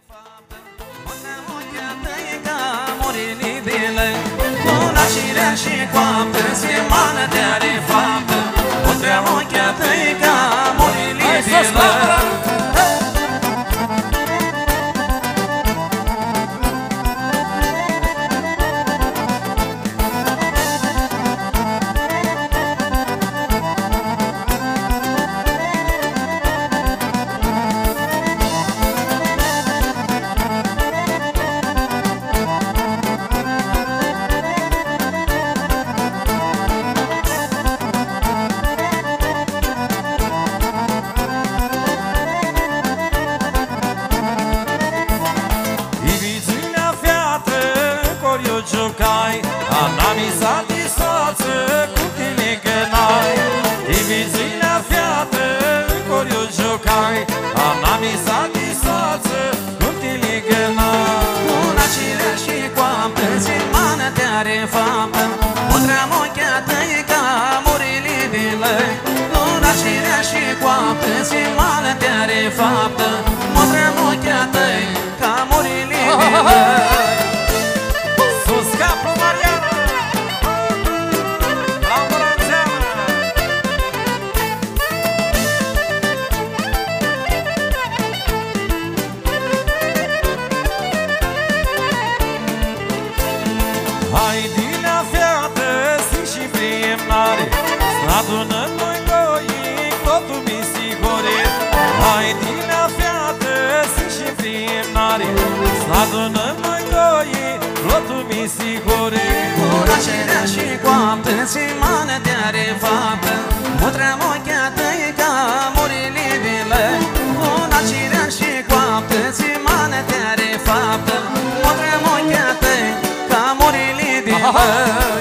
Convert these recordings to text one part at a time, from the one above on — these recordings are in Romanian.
Și coaptă, se mană de-are faptă, Putrea ochea tăi ca murile de lă. Faptă, mă-nrea în ochea tăi ca murile de lăi. Sus capul Mariana, la Mărățeană. Hai dinea fiată, si și priemnare, s-adunăm noi doi, clotul misigore. Hai dinea fiată, si și priemnare, s-adunăm noi doi, clotul misigore. Gura cerea și coaptă, ți mană de-are faptă, Mutrea ochea tăi ca murile de lăi. Gura cerea și coaptă, ți mană de-are faptă, Mutrea ochea tăi ca murile de lăi.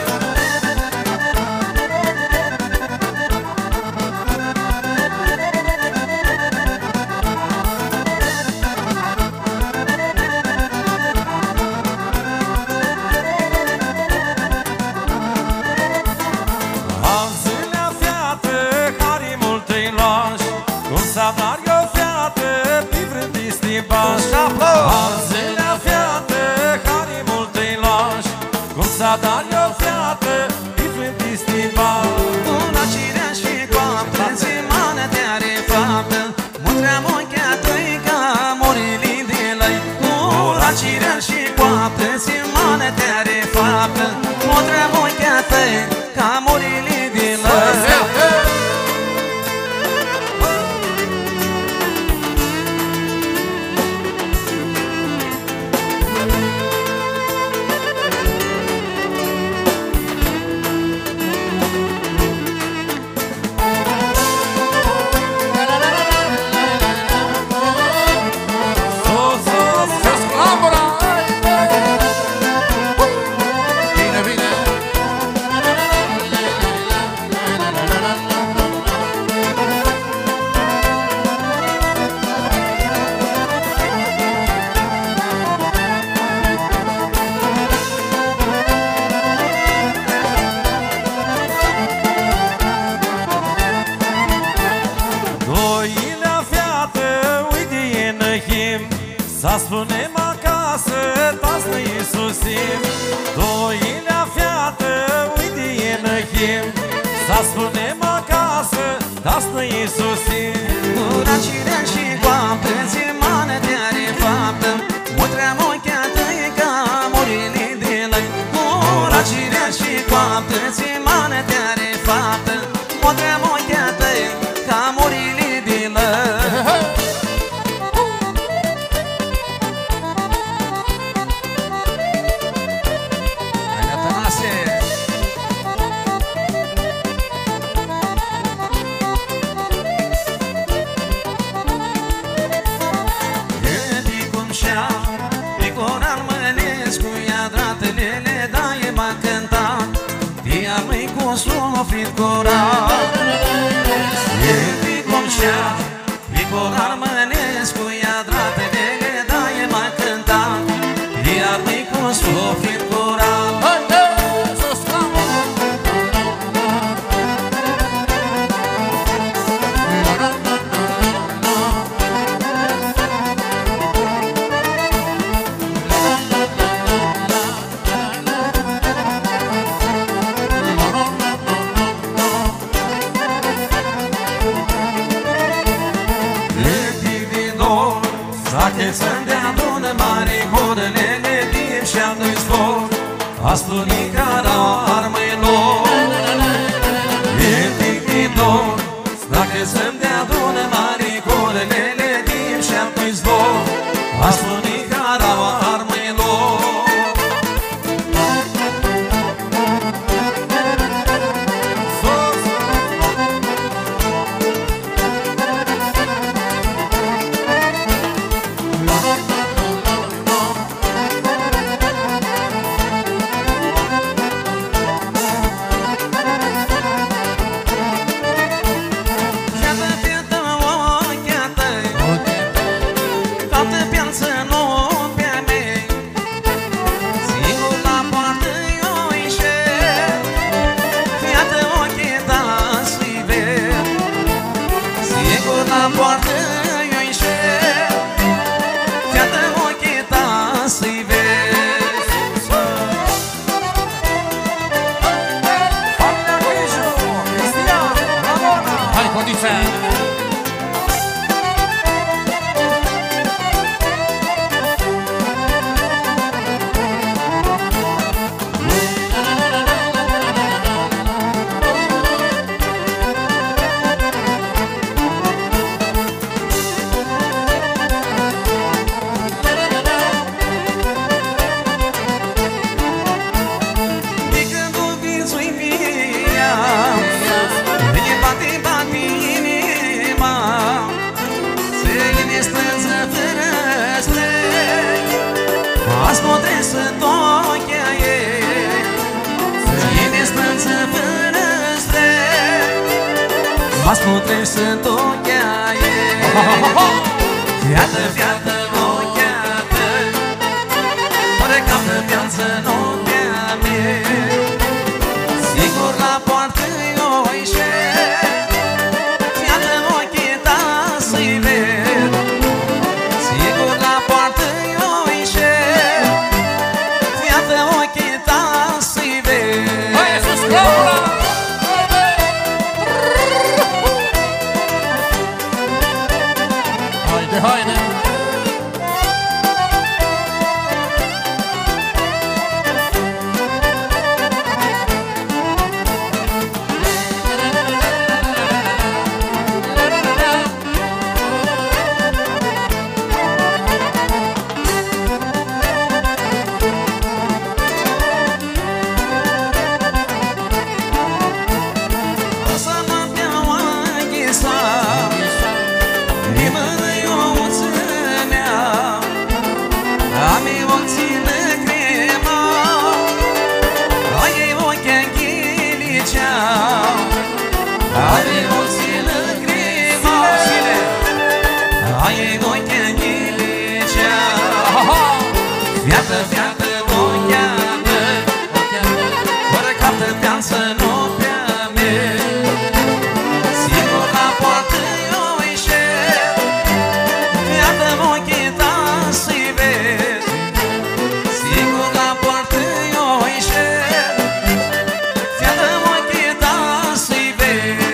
Dar eu fiată, pivrând-i stimbaș. Arzelea fiată, care mult-i laș, Cum s-a dar eu fiată, pivrând-i stimbaș. Una cirea și coaptă, zi mană de-are faptă, Mutrea ochea tăi ca murile de lăi. Una cirea și coaptă, zi mană de-are faptă, Mutrea ochea tăi ca murile de lăi. Să spunem acasă, tați noi Iisusim. Doilea fiată, uite e năchim. Să spunem acasă, tați noi Iisusim. Gura cirea și coaptă, zi mană de-are faptă, Mutrea ochea tăi ca murile de lăi. Gura cirea și coaptă, zi mană de-are faptă, Mutrea ochea tăi ca murile de lăi. Suflet curat, e cum șea, picor armănesc cu iadratele, da, e mai cântat, iar mi cu suflet curat. izvor Dacă să-mi dea adună mare Corelele din și-a-mi zbor Astunica armei lor E tic din dor Dacă să-mi dea adună mare Corelele din și-a-mi zbor Astunica armei lor Ascoltei sunt ochea ei Fiată, fiată, ochiată Fără cap de viață în ochea mea Sigur la poartă-i o ieșe Fiată, ochii ta să-i ved Sigur la poartă-i o ieșe Fiată, ochii ta să-i ved Hai, sus, clavula! Haide! Fiată, ochiată Fără cap de viață în ochea mea Sigur la poartă-i o ieșe Fiată, ochii ta să-i vezi Sigur la poartă-i o ieșe Fiată, ochii ta să-i vezi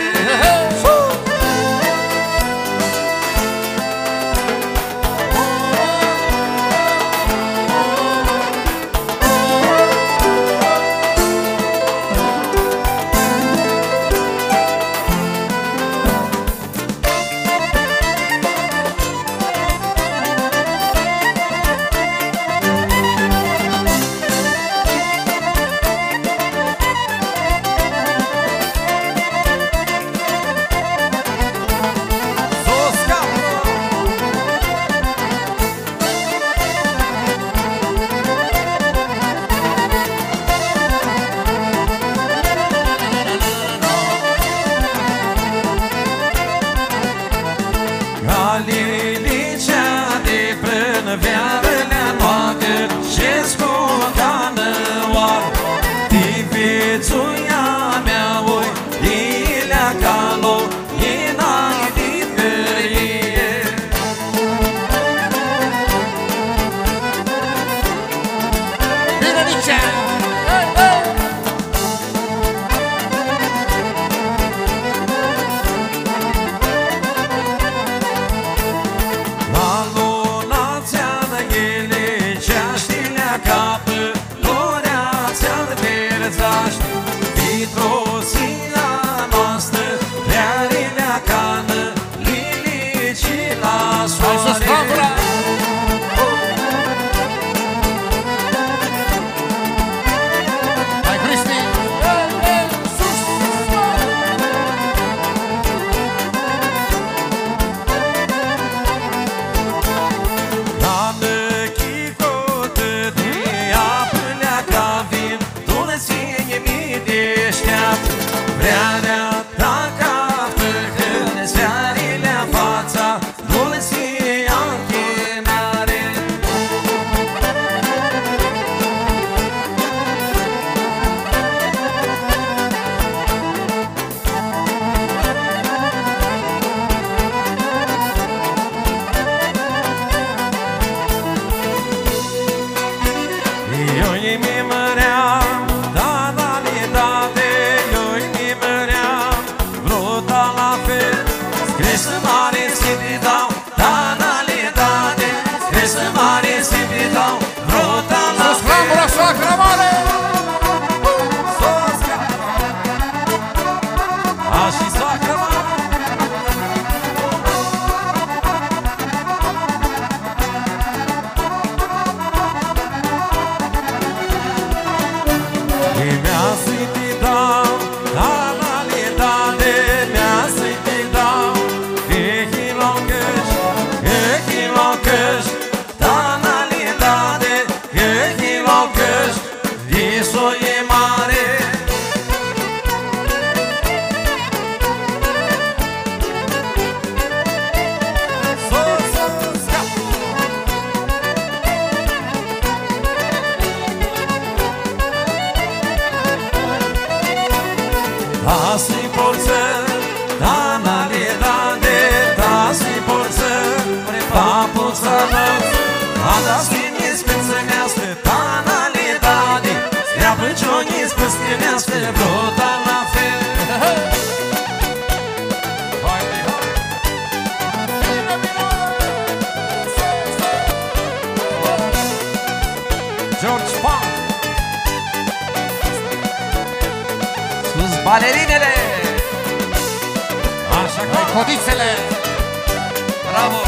Adasiniți când se nească banalitate, Stea pâncioniți că scrinească brutal la fel. George Pan. Sus balerinele. Așa că Hai codițele. Bravo.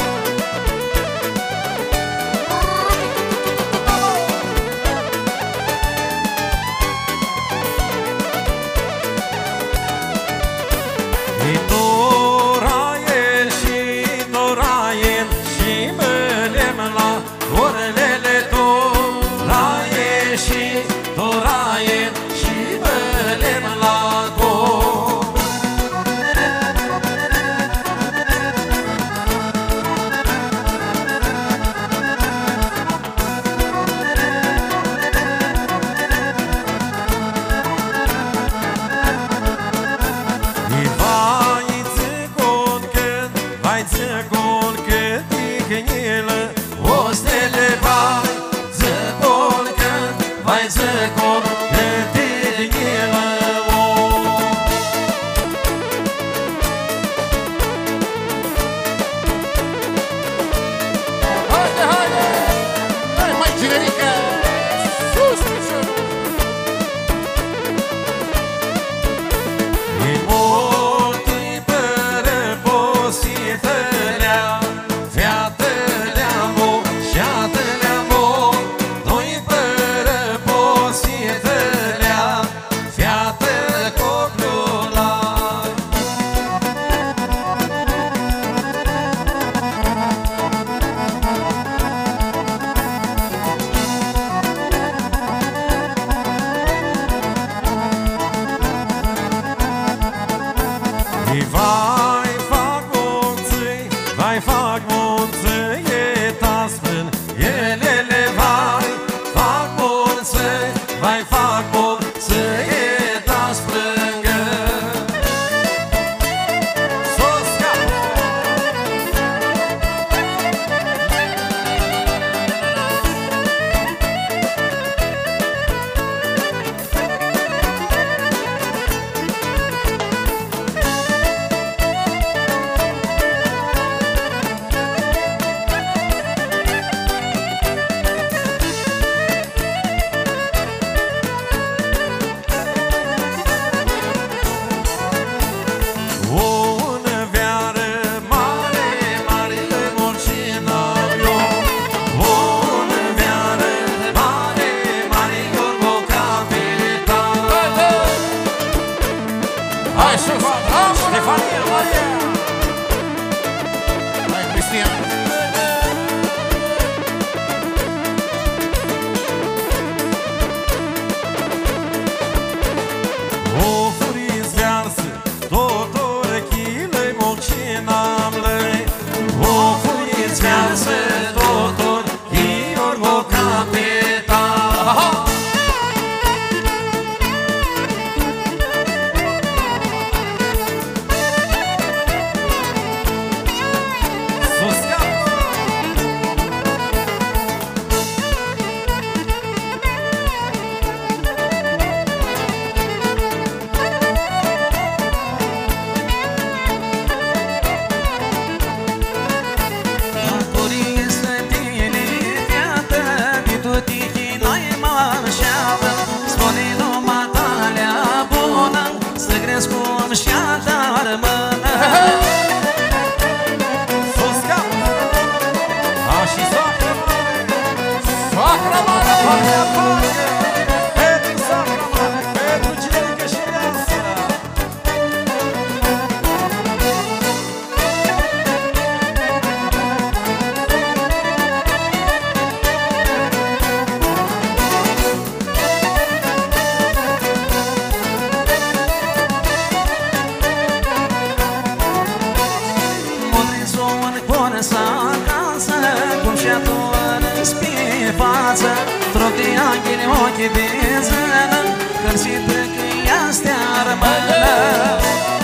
Troc de angheni ochii de zână, când se trec ea stea rămână.